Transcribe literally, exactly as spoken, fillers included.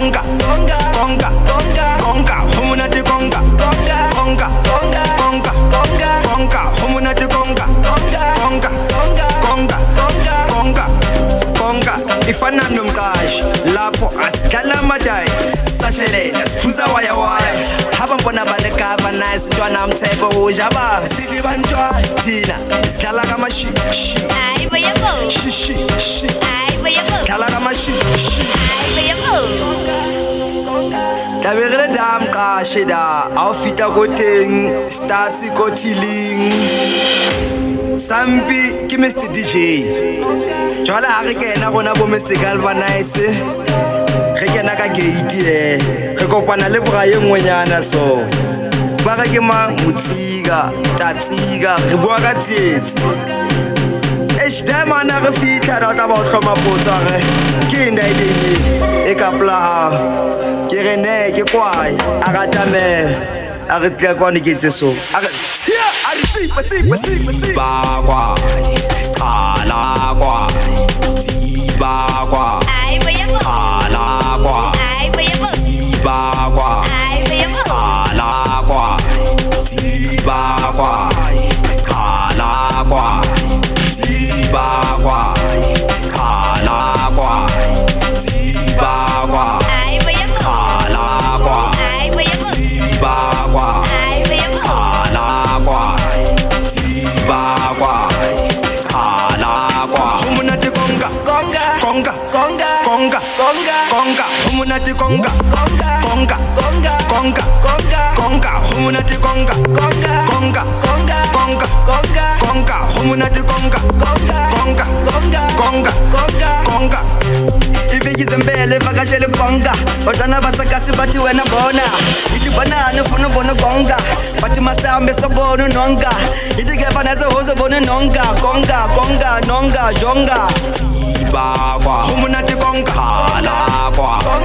conga, conga, conga, conga, conga, humunati conga, conga, conga, conga, conga, conga, conga, humunati conga, conga, conga, conga, conga, conga, conga, conga. Ifana nomqashi lapho asikhala amadai sashelela siphuza waya waya haba mbona balekava nice ntwana mtheko ujaba sithi bantwana thina sikhala kama shi shi Ay, voy a go. shi shi shi Ay, voy a go. khala kama shi shi Ay, voy a go. tabegele dam qashe da awufita koteng stasi kotiling sampi ke Mister D J jwala ha re kena gona bo Mister Galvanize re kena ka gate e re kopana le boraye ngwenyana so ba re ke ma motsika tatsika re bua ka tsietsi Esh demana re fitla ra tla ba o hloma potsa re ke nda ideng e ka pla ke re ne ke kwai a ga tame a re tla kwa ne ke tse so a re tsia a re tsipa tsipa tsipa tsipa kwa qala kwa tsipa kwa Ay, voy a go. qala kwa Ay, voy a go. tsipa kwa Ay, voy a go. qala kwa tsipa kwa qala kwa tsipa kwa qala kwa tsipa kwa Ay, voy a go. qala kwa Ay, voy a go. tsipa kwa Ay, voy a go. qala kwa tsipa kwa qala kwa humunati konga konga konga konga konga konga konga humunati konga konga konga konga konga konga konga humunati konga konga konga konga konga konga konga humunati konga konga konga konga konga konga konga Ibiki mbele vakashele konga Otana basakasi bati wena bona Iti banana funu bono konga Bati masambe so bono nonga Iti kefana so hoso bono nonga Konga, konga, nonga, jonga Tiba kwa Humunati konga Hala kwa